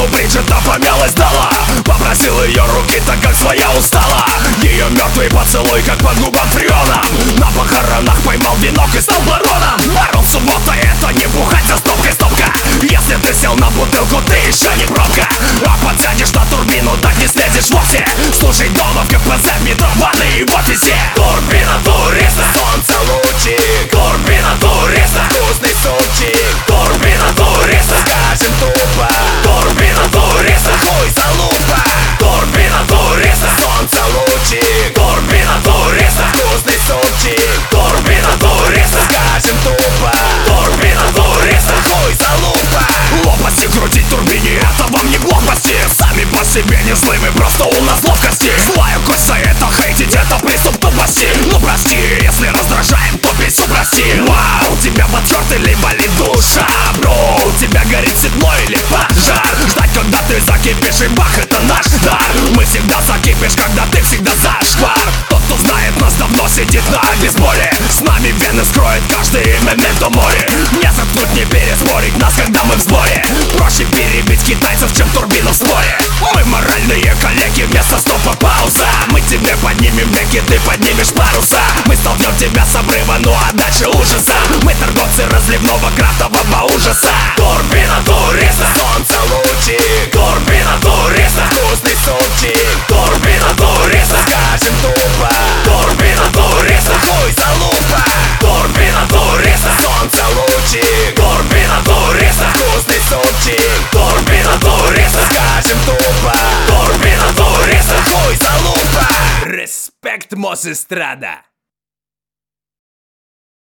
но Бриджит опомялась, дала. Попросил ее руки, так как своя устала. Ее мертвый поцелуй, как под губам фреоном. На похоронах поймал венок и стал бароном. Барон суббота, это не бухать за стопкой стопка. Если ты сел на бутылку, ты еще не пробка. А подсядешь на турбину, так не слезешь вовсе. Слушай дома в КПЗ, в метро, в ванны и в офисе. Турбина туриста, солнце лучик. Турбина туриста, вкусный супчик. Турбина туриста, скажем тупо. Турбина туриста, хуй залупа. Турбина туриста, солнце лучик. Турбина туриста, вкусный супчик. Турбина туриста, скажем тупо. Турбина туриста, хуй залупа. Лопасти крутить турбине, это вам не глупости. Сами по себе не злы, мы просто у нас ловкости. Злая кость за это хейтить, это приступ тупости. Ну прости, если раздражаем, то писю прости. Вау, тебя подчерт или болит душа, бро? У тебя горит седло или пожар? Ждать, когда ты закипишь, и бах, это наш дар. Мы всегда закипишь, когда ты всегда зашквар. Тот, кто знает нас, давно сидит на безборе. С нами вены скроет каждый момент о море. Не заткнуть, не переспорить нас, когда мы в сборе. Проще перебить китайцев, чем турбину в споре. Мы моральные коллеги, вместо стопа пауза. Мы тебе поднимем веки, ты поднимешь паруса. Мы столкнем тебя с обрыва, ну а дальше ужаса. Мы торговцы разливного крафтового ужаса. Турбина туриста, солнце лучик. Турбина туриста, вкусный супчик. Турбина туриста, скажем тупо. Турбина туриста, хуй залупа. Турбина туриста, солнце лучик. Турбина туриста, вкусный супчик. Турбина туриста, скажем тупо. Турбина туриста, хуй залупа. Респект, Мосестрада!